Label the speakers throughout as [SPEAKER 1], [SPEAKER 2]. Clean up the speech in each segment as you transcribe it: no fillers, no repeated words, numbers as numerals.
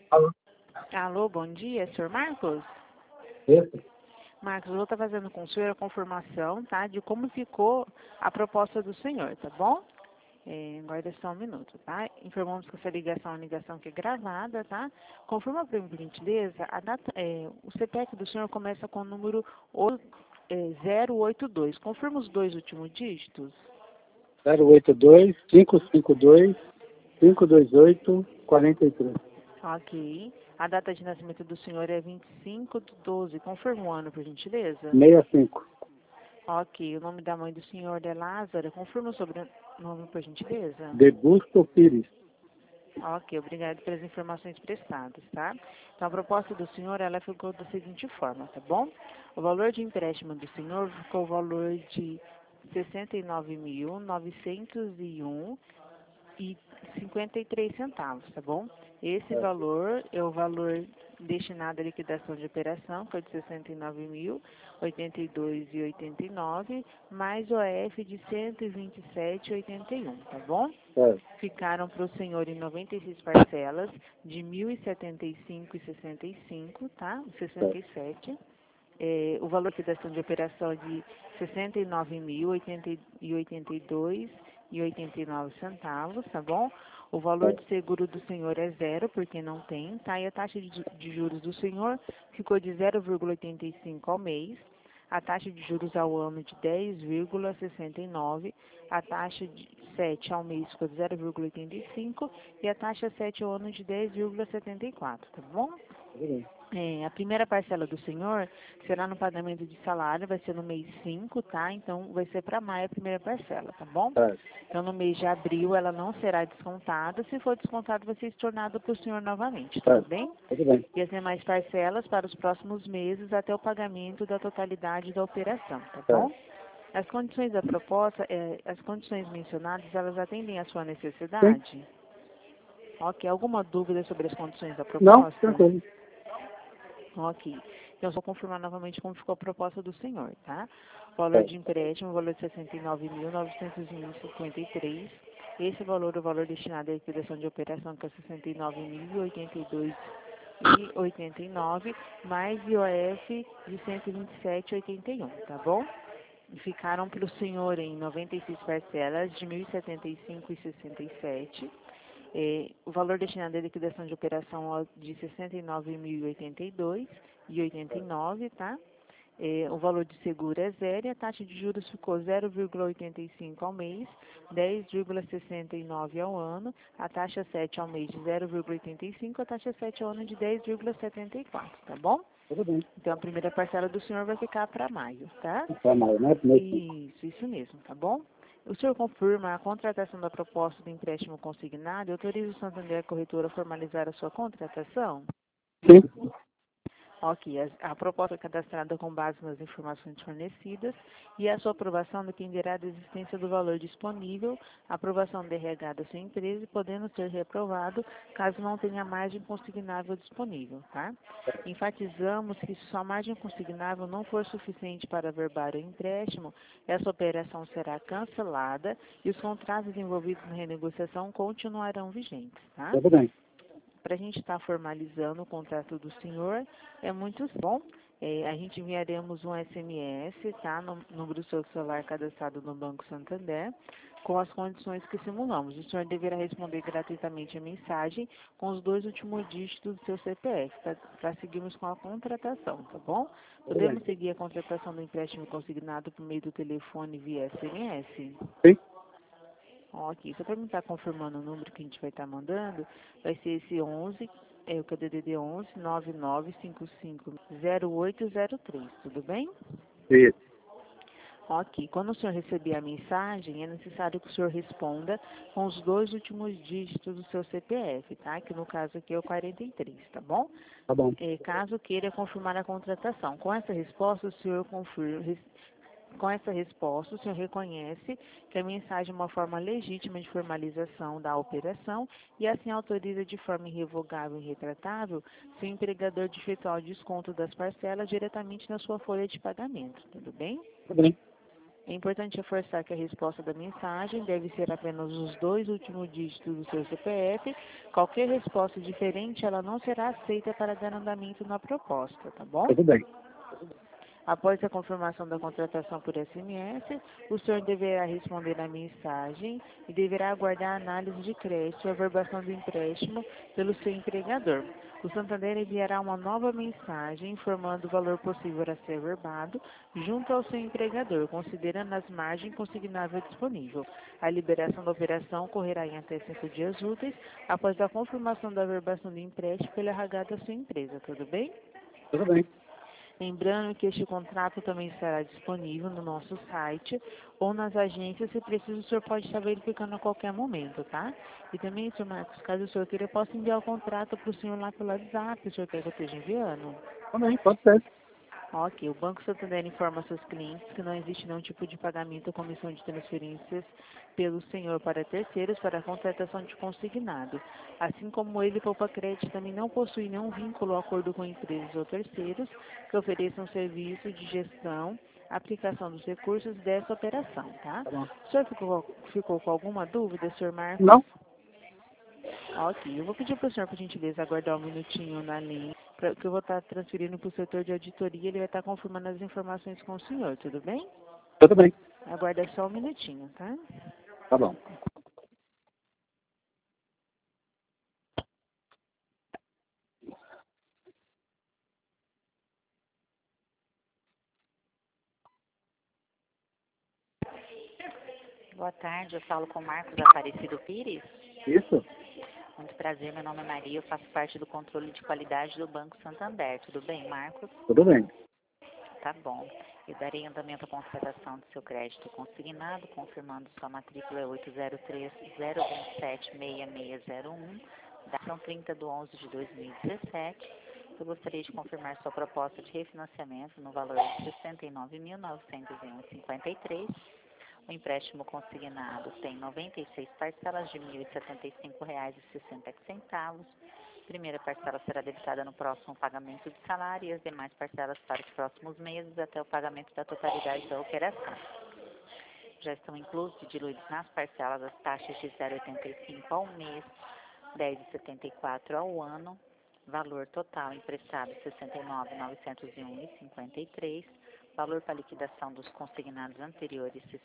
[SPEAKER 1] Alô?
[SPEAKER 2] Alô, bom dia, senhor Marcos?
[SPEAKER 1] Isso?
[SPEAKER 2] Marcos, eu vou estar fazendo com o senhor a confirmação, tá, de como ficou a proposta do senhor, tá bom? Aguarda só um minuto, tá? Informamos que essa ligação é uma ligação que é gravada, tá? Confirma para mim, por gentileza, o CPF do senhor começa com o número 082. Confirma os dois últimos dígitos.
[SPEAKER 1] 082-552-528-43.
[SPEAKER 2] Ok. A data de nascimento do senhor é 25/12. Confirma o ano, por gentileza.
[SPEAKER 1] 65.
[SPEAKER 2] Ok, o nome da mãe do senhor é Lázara. Confirma o sobrenome, por gentileza.
[SPEAKER 1] Debusto Pires.
[SPEAKER 2] Ok, obrigado pelas informações prestadas, tá? Então, a proposta do senhor, ela ficou da seguinte forma, tá bom? O valor de empréstimo do senhor ficou o valor de 69.901,53 centavos, tá bom? Esse
[SPEAKER 1] É.
[SPEAKER 2] valor é o valor destinado à liquidação de operação, que é de 69.082,89, mais o AF de 127,81, tá bom?
[SPEAKER 1] É.
[SPEAKER 2] Ficaram para o senhor em 96 parcelas de 1.075,65, tá? 67. O valor de liquidação de operação é de 69.082,89 centavos, tá bom? O valor de seguro do senhor é zero, porque não tem, tá? E a taxa de juros do senhor ficou de 0,85 ao mês. A taxa de juros ao ano de 10,69, a taxa de 7 ao mês ficou de 0,85 e a taxa 7 ao ano de 10,74, tá bom? A primeira parcela do senhor será no pagamento de salário, vai ser no mês 5, tá? Então, vai ser para maio a primeira parcela, tá bom?
[SPEAKER 1] É.
[SPEAKER 2] Então, no mês de abril, ela não será descontada. Se for descontada, vai ser estornado para o senhor novamente, tudo bem?
[SPEAKER 1] Tudo bem.
[SPEAKER 2] E as demais parcelas para os próximos meses até o pagamento da totalidade da operação, tá bom? As condições da proposta, as condições mencionadas, elas atendem à sua
[SPEAKER 1] Sim.
[SPEAKER 2] necessidade? Ok, alguma dúvida sobre as condições da
[SPEAKER 1] Não,
[SPEAKER 2] proposta?
[SPEAKER 1] tranquilo.
[SPEAKER 2] Ok. Então, só confirmar novamente como ficou a proposta do senhor, tá? O valor
[SPEAKER 1] É.
[SPEAKER 2] de empréstimo, o valor de 69.901,53. Esse valor é o valor destinado à liquidação de operação, que é 69.082,89, mais IOF de 127,81, tá bom? E ficaram para o senhor em 96 parcelas de 1.075,67. O valor destinado à liquidação de operação é de 69.082,89, tá? O valor de seguro é zero e a taxa de juros ficou 0,85 ao mês, 10,69 ao ano, a taxa 7 ao mês de 0,85, a taxa 7 ao ano de 10,74, tá bom?
[SPEAKER 1] Tudo bem.
[SPEAKER 2] Então, a primeira parcela do senhor vai ficar para maio, tá?
[SPEAKER 1] Tá mal, né?
[SPEAKER 2] Isso mesmo, tá bom? O senhor confirma a contratação da proposta do empréstimo consignado e autoriza o Santander Corretora a formalizar a sua contratação?
[SPEAKER 1] Sim.
[SPEAKER 2] Ok, a proposta é cadastrada com base nas informações fornecidas e a sua aprovação dependerá da existência do valor disponível, aprovação da RH da sua empresa e podendo ser reprovado caso não tenha margem consignável disponível, tá? Enfatizamos que se sua margem consignável não for suficiente para averbar o empréstimo, essa operação será cancelada e os contratos envolvidos na renegociação continuarão vigentes, tá?
[SPEAKER 1] Tudo bem.
[SPEAKER 2] Para a gente estar formalizando o contrato do senhor, é muito bom. A gente enviaremos um SMS, tá? No número do seu celular cadastrado no Banco Santander, com as condições que simulamos. O senhor deverá responder gratuitamente a mensagem com os dois últimos dígitos do seu CPF, para seguirmos com a contratação, tá bom?
[SPEAKER 1] Tudo bem.
[SPEAKER 2] Podemos seguir a contratação do empréstimo consignado por meio do telefone via SMS?
[SPEAKER 1] Sim.
[SPEAKER 2] Ok, só para me estar confirmando o número que a gente vai estar mandando, vai ser esse 11, o que é o DDD 11 99550803, tudo bem?
[SPEAKER 1] Isso.
[SPEAKER 2] Ok, quando o senhor receber a mensagem, é necessário que o senhor responda com os dois últimos dígitos do seu CPF, tá? Que no caso aqui é o 43, tá bom?
[SPEAKER 1] Tá bom.
[SPEAKER 2] Caso queira confirmar a contratação. Com essa resposta, o senhor Com essa resposta, o senhor reconhece que a mensagem é uma forma legítima de formalização da operação e assim autoriza de forma irrevogável e retratável seu empregador de efetuar o desconto das parcelas diretamente na sua folha de pagamento, tudo bem?
[SPEAKER 1] Tudo bem.
[SPEAKER 2] É importante reforçar que a resposta da mensagem deve ser apenas os 2 últimos dígitos do seu CPF. Qualquer resposta diferente, ela não será aceita para dar andamento na proposta, tá bom?
[SPEAKER 1] Tudo bem.
[SPEAKER 2] Após a confirmação da contratação por SMS, o senhor deverá responder à mensagem e deverá aguardar a análise de crédito e averbação do empréstimo pelo seu empregador. O Santander enviará uma nova mensagem informando o valor possível a ser averbado junto ao seu empregador, considerando as margens consignáveis disponível. A liberação da operação ocorrerá em até 5 dias úteis após a confirmação da averbação do empréstimo pela RH da sua empresa. Tudo bem?
[SPEAKER 1] Tudo bem.
[SPEAKER 2] Lembrando que este contrato também estará disponível no nosso site ou nas agências, se preciso, o senhor pode estar verificando a qualquer momento, tá? E também, senhor Marcos, caso o senhor queira, eu posso enviar o contrato para o senhor lá pelo WhatsApp, o senhor quer que eu esteja enviando?
[SPEAKER 1] Também, pode ser.
[SPEAKER 2] Ok, o Banco Santander informa seus clientes que não existe nenhum tipo de pagamento ou comissão de transferências pelo senhor para terceiros para a contratação de consignado. Assim como ele, Poupa Crédito também não possui nenhum vínculo ou acordo com empresas ou terceiros que ofereçam serviço de gestão, aplicação dos recursos dessa operação, tá?
[SPEAKER 1] Tá bom.
[SPEAKER 2] O senhor ficou com alguma dúvida, senhor Marcos?
[SPEAKER 1] Não?
[SPEAKER 2] Ok, eu vou pedir para o senhor, por gentileza, aguardar um minutinho na linha, que eu vou estar transferindo para o setor de auditoria, ele vai estar confirmando as informações com o senhor, tudo bem?
[SPEAKER 1] Tudo bem.
[SPEAKER 2] Aguarda só um minutinho, tá?
[SPEAKER 1] Tá bom.
[SPEAKER 3] Boa tarde, eu falo com Marcos Aparecido Pires.
[SPEAKER 1] Isso?
[SPEAKER 3] Muito prazer, meu nome é Maria, eu faço parte do controle de qualidade do Banco Santander. Tudo bem, Marcos?
[SPEAKER 1] Tudo bem.
[SPEAKER 3] Tá bom. Eu darei andamento à consideração do seu crédito consignado, confirmando sua matrícula é 803-027-6601, data 30 de 11 de 2017. Eu gostaria de confirmar sua proposta de refinanciamento no valor de R$ 69.901,53. O empréstimo consignado tem 96 parcelas de R$ 1.075,60. Primeira parcela será debitada no próximo pagamento de salário e as demais parcelas para os próximos meses até o pagamento da totalidade da operação. Já estão inclusos e diluídos nas parcelas as taxas de 0,85 ao mês, 10,74 ao ano, valor total emprestado R$ 69.901,53, valor para liquidação dos consignados anteriores R$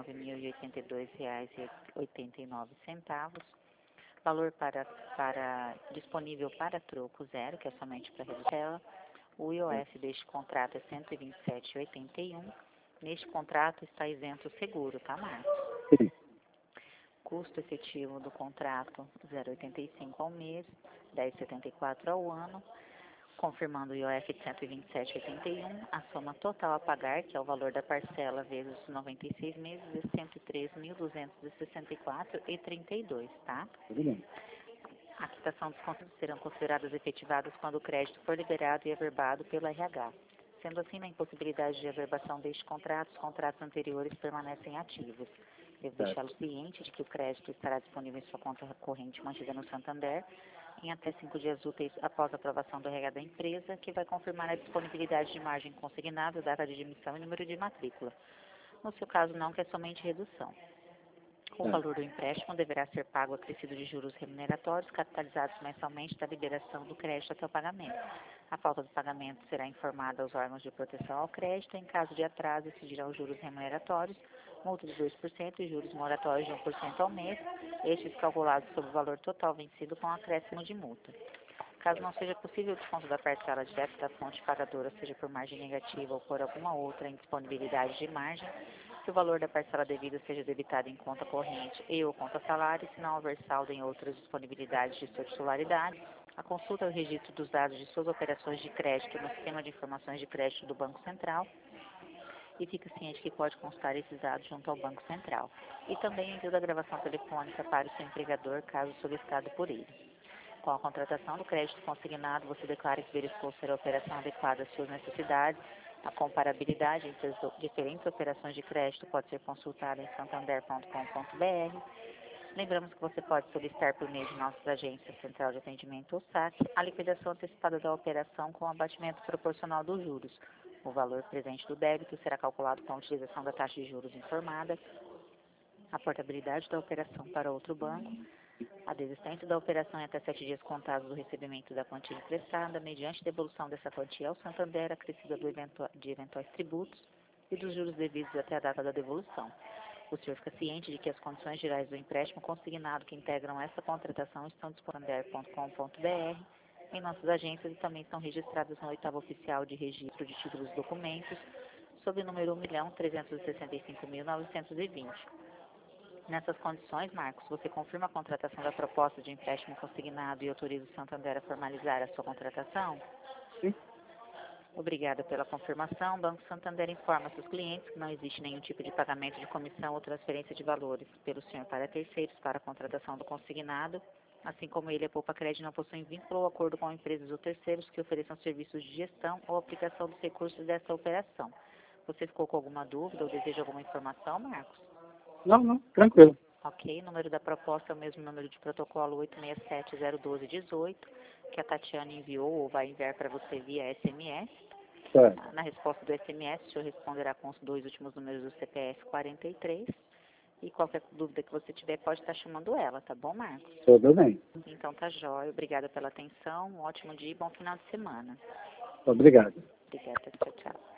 [SPEAKER 3] 69.082,89, valor disponível para troco zero, que é somente para redução. O IOF deste contrato é 127,81. Neste contrato está isento o seguro, tá, Marcos?
[SPEAKER 1] Sim.
[SPEAKER 3] Custo efetivo do contrato 0,85 ao mês, 10,74 ao ano. Confirmando o IOF de 127,81, a soma total a pagar, que é o valor da parcela vezes 96 meses, é R$ 103.264,32, tá?
[SPEAKER 1] Tudo bem.
[SPEAKER 3] A quitação dos contratos serão consideradas efetivadas quando o crédito for liberado e averbado pelo RH. Sendo assim, na impossibilidade de averbação deste contrato, os contratos anteriores permanecem ativos. Devo deixá-lo ciente de que o crédito estará disponível em sua conta corrente mantida no Santander em até 5 dias úteis após a aprovação do RH da empresa, que vai confirmar a disponibilidade de margem consignável, data de admissão e número de matrícula. No seu caso, não, que é somente redução. O valor do empréstimo deverá ser pago acrescido de juros remuneratórios, capitalizados mensalmente da liberação do crédito até o pagamento. A falta do pagamento será informada aos órgãos de proteção ao crédito. Em caso de atraso, incidirão os juros remuneratórios, multa de 2% e juros moratórios de 1% ao mês, estes calculados sobre o valor total vencido com acréscimo de multa. Caso não seja possível o desconto da parcela direta da fonte pagadora, seja por margem negativa ou por alguma outra indisponibilidade de margem, que o valor da parcela devida seja debitado em conta corrente e ou conta salário, se não houver saldo em outras disponibilidades de sua titularidade, a consulta e o registro dos dados de suas operações de crédito no Sistema de Informações de Crédito do Banco Central, e fica ciente que pode constar esses dados junto ao Banco Central. E também envio da gravação telefônica para o seu empregador, caso solicitado por ele. Com a contratação do crédito consignado, você declara que verificou ser a operação adequada às suas necessidades. A comparabilidade entre as diferentes operações de crédito pode ser consultada em santander.com.br. Lembramos que você pode solicitar por meio de nossas agências Central de Atendimento ou SAC a liquidação antecipada da operação com abatimento proporcional dos juros, O valor presente do débito será calculado com a utilização da taxa de juros informada, a portabilidade da operação para outro banco, a desistência da operação em até 7 dias contados do recebimento da quantia emprestada, mediante devolução dessa quantia ao Santander, acrescida de eventuais tributos e dos juros devidos até a data da devolução. O senhor fica ciente de que as condições gerais do empréstimo consignado que integram essa contratação estão disponíveis em santander.com.br, em nossas agências e também estão registradas no 8º Oficial de Registro de Títulos e Documentos, sob o número 1.365.920. Nessas condições, Marcos, você confirma a contratação da proposta de empréstimo consignado e autoriza o Santander a formalizar a sua contratação?
[SPEAKER 1] Sim.
[SPEAKER 3] Obrigada pela confirmação. O Banco Santander informa seus clientes que não existe nenhum tipo de pagamento de comissão ou transferência de valores pelo senhor para terceiros para a contratação do consignado, assim como ele e a Poupa Crédito não possuem vínculo ou acordo com empresas ou terceiros que ofereçam serviços de gestão ou aplicação dos recursos dessa operação. Você ficou com alguma dúvida ou deseja alguma informação, Marcos?
[SPEAKER 1] Não, tranquilo.
[SPEAKER 3] Ok, o número da proposta é o mesmo número de protocolo 867-012-18, que a Tatiana enviou ou vai enviar para você via SMS.
[SPEAKER 1] Certo.
[SPEAKER 3] Na resposta do SMS, o senhor responderá com os 2 últimos números do CPF 43. E qualquer dúvida que você tiver, pode estar chamando ela, tá bom, Marcos?
[SPEAKER 1] Tudo bem.
[SPEAKER 3] Então tá jóia. Obrigada pela atenção. Um ótimo dia e bom final de semana.
[SPEAKER 1] Obrigado.
[SPEAKER 3] Obrigada. Tchau, tchau.